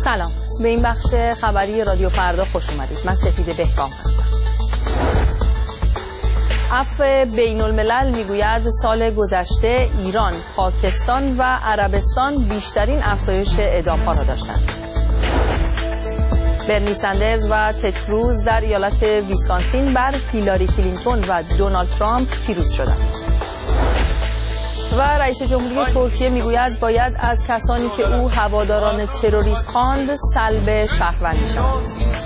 سلام، به این بخش خبری رادیو فردا خوش اومدید. من سپید بهکام هستم. عفو بین الملل میگوید سال گذشته ایران، پاکستان و عربستان بیشترین افزایش اعدام‌ها را داشتند. برنی سندرز و تد کروز در ایالت ویسکانسین بر هیلاری کلینتون و دونالد ترامپ پیروز شدند. و رئیس جمهوری ترکیه میگوید باید از کسانی که او هواداران تروریست خواند سلب شهروندی شوند.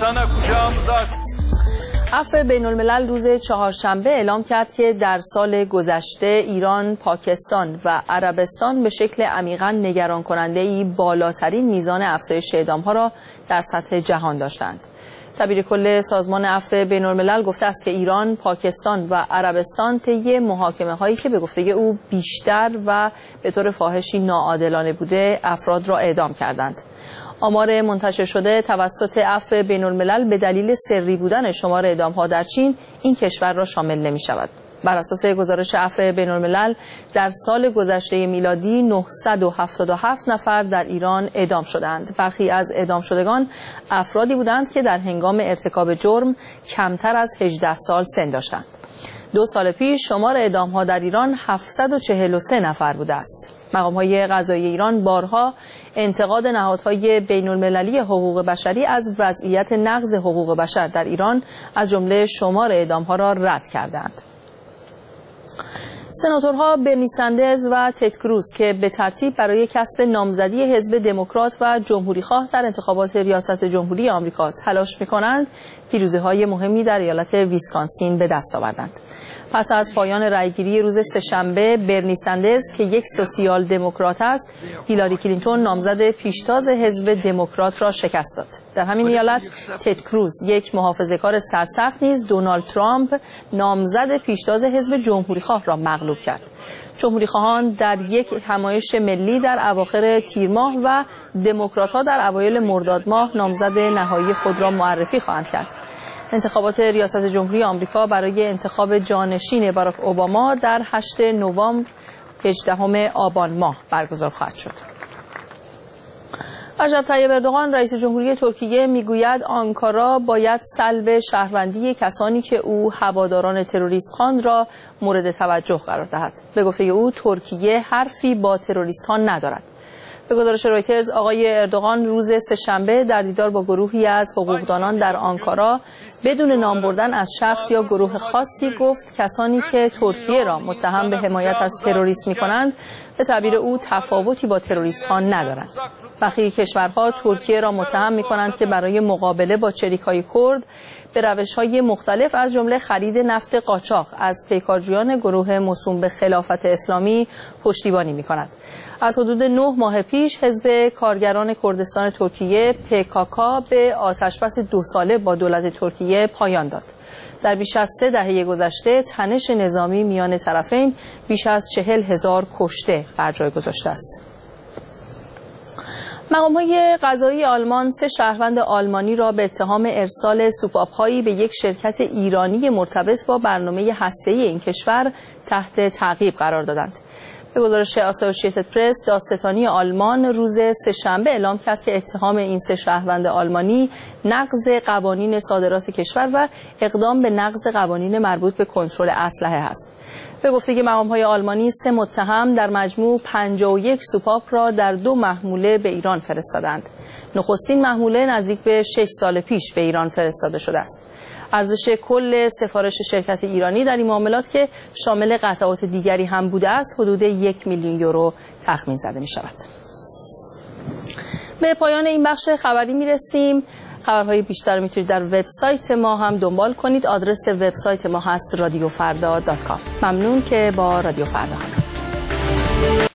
عفو بین الملل روز چهارشنبه اعلام کرد که در سال گذشته ایران، پاکستان و عربستان به شکل عمیقاً نگران کننده‌ای بالاترین میزان افزایش اعدام‌ها را در سطح جهان داشتند. دبیر کل سازمان عفو بین الملل گفته است که ایران، پاکستان و عربستان طی محاکمه‌هایی که به گفته او بیشتر و به طور فاحشی ناعادلانه بوده افراد را اعدام کردند. آمار منتشر شده توسط عفو بین الملل به دلیل سری بودن شمار اعدام‌ها در چین این کشور را شامل نمی‌شود. بر اساس گزارش عفو بین الملل در سال گذشته میلادی 977 نفر در ایران اعدام شدند. برخی از اعدام شدگان افرادی بودند که در هنگام ارتکاب جرم کمتر از 18 سال سن داشتند. 2 سال پیش شمار اعدام‌ها در ایران 743 نفر بوده است. مقام‌های قضایی ایران بارها انتقاد نهادهای بین‌المللی حقوق بشری از وضعیت نقض حقوق بشر در ایران از جمله شمار اعدام‌ها را رد کردند. سناتورها برنی سندرز و تد کروز که به ترتیب برای کسب نامزدی حزب دموکرات و جمهوری‌خواه در انتخابات ریاست جمهوری آمریکا تلاش می‌کنند، پیروزی‌های مهمی در ایالت ویسکانسین به دست آوردند. پس از پایان رأیگیری روز سه‌شنبه، برنی سندرز که یک سوسیال دموکرات است، هیلاری کلینتون نامزد پیشتاز حزب دموکرات را شکست داد. در همین ایالت تد کروز، یک محافظه‌کار سرسخت، نیز دونالد ترامپ نامزد پیشتاز حزب جمهوری‌خواه را مغلوب کرد. جمهوری‌خواهان در یک همایش ملی در اواخر تیر ماه و دموکرات‌ها در اوایل مرداد ماه نامزد نهایی خود را معرفی خواهند کرد. انتخابات ریاست جمهوری آمریکا برای انتخاب جانشین باراک اوباما در 8 نوامبر 18 آبان ماه برگزار خواهد شد. رجب طیب اردوغان رئیس جمهوری ترکیه میگوید آنکارا باید سلب شهروندی کسانی که او هواداران تروریست خواند را مورد توجه قرار دهد. به گفته او ترکیه حرفی با تروریست ها ندارد. به گزارش رویترز آقای اردوغان روز سه‌شنبه در دیدار با گروهی از حقوقدانان در آنکارا بدون نام بردن از شخص یا گروه خاصی گفت کسانی که ترکیه را متهم به حمایت از تروریسم می‌کنند به تعبیر او تفاوتی با تروریست‌ها ندارند. برخی کشورها ترکیه را متهم می‌کنند که برای مقابله با چریک‌های کرد به روش‌های مختلف از جمله خرید نفت قاچاق از پیکارجویان گروه موسوم به خلافت اسلامی پشتیبانی می‌کند. از حدود 9 ماه پیش حزب کارگران کردستان ترکیه PKK به آتشبس 2 ساله با دولت ترکیه پایان داد. در بیش از 3 دهه گذشته تنش نظامی میان طرفین بیش از 40,000 کشته بر جای گذاشته است. مقام‌های قضایی آلمان 3 شهروند آلمانی را به اتهام ارسال سوپاپ‌هایی به یک شرکت ایرانی مرتبط با برنامه هسته‌ای این کشور تحت تعقیب قرار دادند. به گزارش آسوشییتد پرس، دادستانی آلمان روز سه‌شنبه اعلام کرد که اتهام این 3 شهروند آلمانی نقض قوانین صادرات کشور و اقدام به نقض قوانین مربوط به کنترل اسلحه است. به گفته مقام‌های آلمانی 3 متهم در مجموع 51 سوپاپ را در 2 محموله به ایران فرستادند. نخستین محموله نزدیک به 6 سال پیش به ایران فرستاده شده است. ارزش کل سفارش شرکت ایرانی در این معاملات که شامل قطعات دیگری هم بوده است حدود 1 میلیون یورو تخمین زده می شود. به پایان این بخش خبری می رسیم. خبرهای بیشتر میتونید در وبسایت ما هم دنبال کنید. آدرس وبسایت ما هست radiofrda.com. ممنون که با رادیو فردا همراهید.